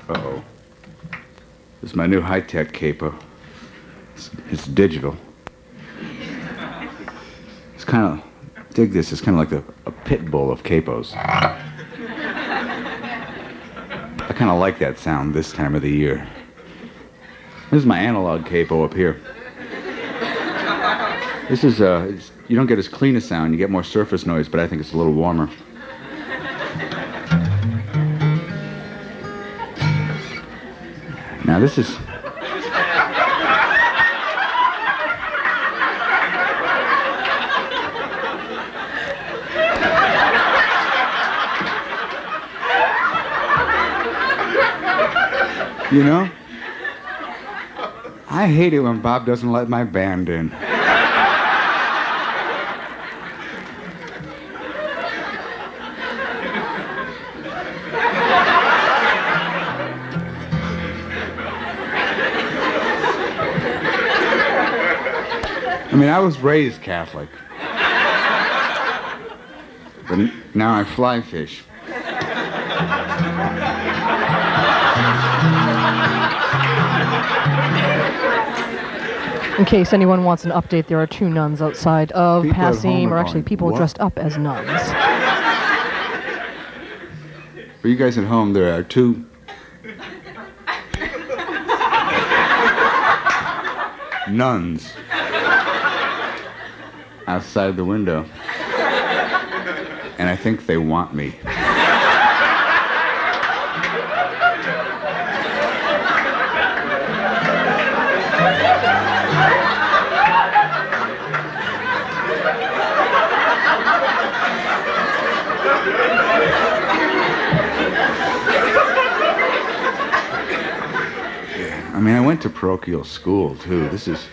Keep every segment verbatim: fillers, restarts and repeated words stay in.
Uh-oh. This is my new high-tech capo. It's, it's digital. It's kind of, dig this, it's kind of like a, a pit bull of capos. I kind of like that sound this time of the year. This is my analog capo up here. This is, uh, it's, you don't get as clean a sound, you get more surface noise, but I think it's a little warmer. Now this is... You know, I hate it when Bob doesn't let my band in. I mean, I was raised Catholic, but now I fly fish. In case anyone wants an update, there are two nuns outside of People at home Passim, are or actually going, people "What?" dressed up as nuns. For you guys at home, there are two nuns outside the window, and I think they want me. I mean, I went to parochial school, too. This is...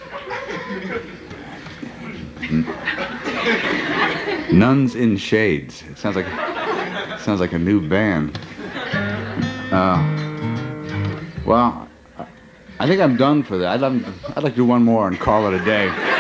Nuns in Shades. It sounds like it sounds like a new band. Uh, well, I think I'm done for that. I'd, I'd like to do one more and call it a day.